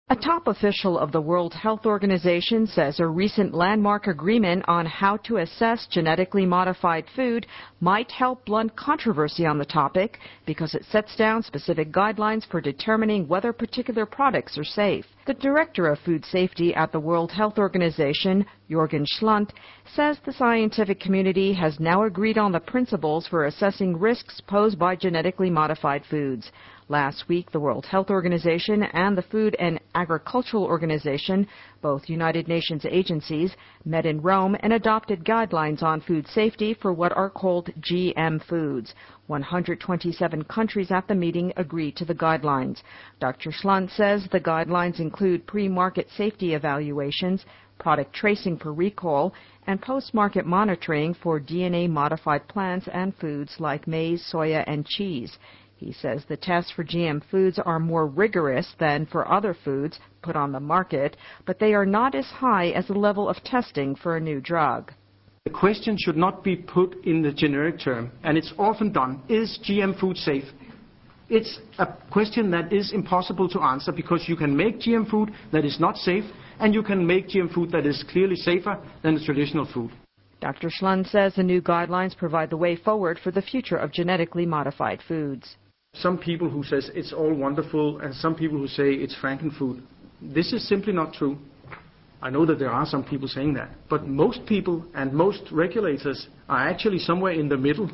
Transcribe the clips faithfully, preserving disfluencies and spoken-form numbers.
A top official of the World Health Organization says a recent landmark agreement on how to assess genetically modified food might help blunt controversy on the topic because it sets down specific guidelines for determining whether particular products are safe. The director of food safety at the World Health Organization, Jürgen Schlund, says the scientific community has now agreed on the principles for assessing risks posed by genetically modified foods. Last week, the World Health Organization and the Food and Agricultural Organization, both United Nations agencies, met in Rome and adopted guidelines on food safety for what are called G M foods. one hundred twenty-seven countries at the meeting agreed to the guidelines. Doctor Schlund says the guidelines include pre-market safety evaluations, product tracing for recall, and post-market monitoring for D N A-modified plants and foods like maize, soya, and cheese. He says the tests for G M foods are more rigorous than for other foods put on the market, but they are not as high as the level of testing for a new drug. The question should not be put in the generic term, and it's often done. Is G M food safe? It's a question that is impossible to answer because you can make G M food that is not safe, and you can make G M food that is clearly safer than the traditional food. Doctor Schlund says the new guidelines provide the way forward for the future of genetically modified foods. Some people who say it's all wonderful and some people who say it's frankenfood. This is simply not true. I know that there are some people saying that. But most people and most regulators are actually somewhere in the middle.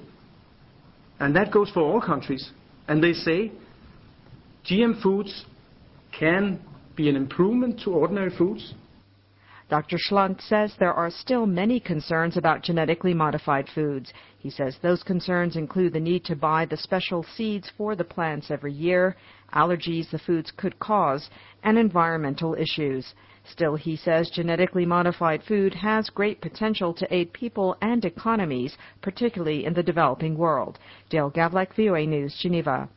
And that goes for all countries. And they say G M foods can be an improvement to ordinary foods. Doctor Schlund says there are still many concerns about genetically modified foods. He says those concerns include the need to buy the special seeds for the plants every year, allergies the foods could cause, and environmental issues. Still, he says genetically modified food has great potential to aid people and economies, particularly in the developing world. Dale Gavlak, V O A News, Geneva.